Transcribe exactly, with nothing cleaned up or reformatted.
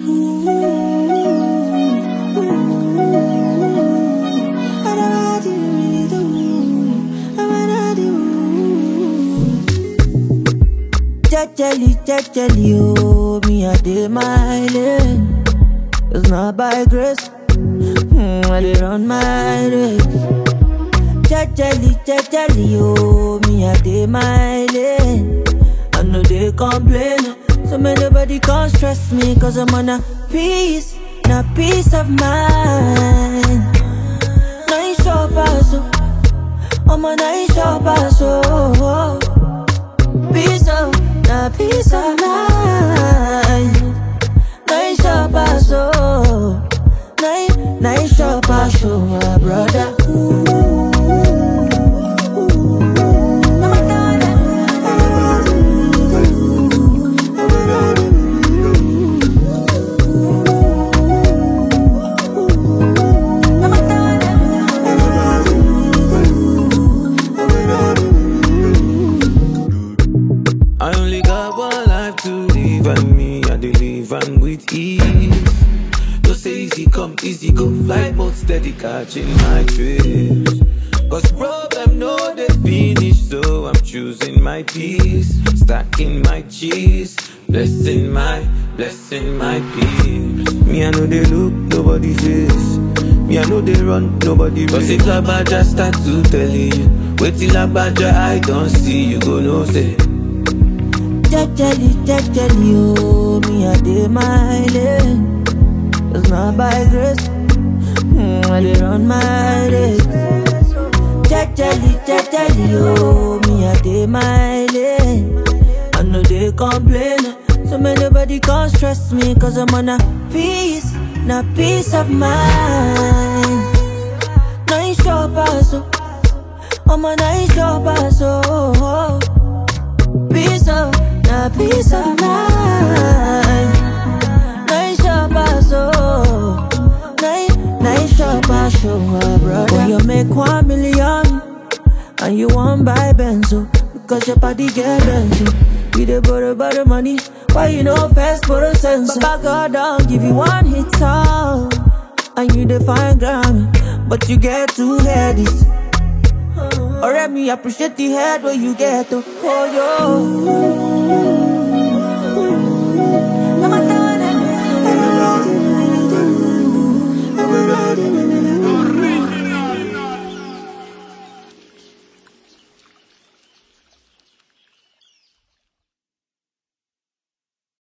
Jejely, jejely, oh, me I dey my lane. It's not by grace, mm, I dey run my race. Jejely, jejely, oh, me I dey my lane. I know they complain, so may nobody come stress me, cause I'm on a peace, na peace of mind. Nice shop, so I'm a nice shop, so peace of, na peace of mind. Nice shop, so nice, nice shop, so my brother. I only got one life to live, and me, I dey live and with ease. Don't say easy come, easy go, flight mode steady catching my drift. Cause problem no they finish, so I'm choosing my peace. Stacking my cheese, blessing my, blessing my peace. Me I know they look, nobody face. Me I know they run, nobody race. Cause if Labaja start to tell you, wait till Labaja I don't see, you go no say. Jejely, jejely, oh, me I dey my lane. It's not by grace, mm, I dey run my race. Jejely, jejely, oh, me I dey my lane. I know they complain, so may nobody come stress me, cause I'm on a peace, na peace of mind. Nice shop, so I'm a nice shop, so peace of, na peace of mind. Nice shop, so nice, nice shop, so my brother. When you make one million and you want buy Benzo, because your body get Benzo, you dey borrow borrow money, why you know first borrow sense? Baba God don't give you one hit song, and you define ground, but you get two headies. Alright, me appreciate the head where you get to, oh yo.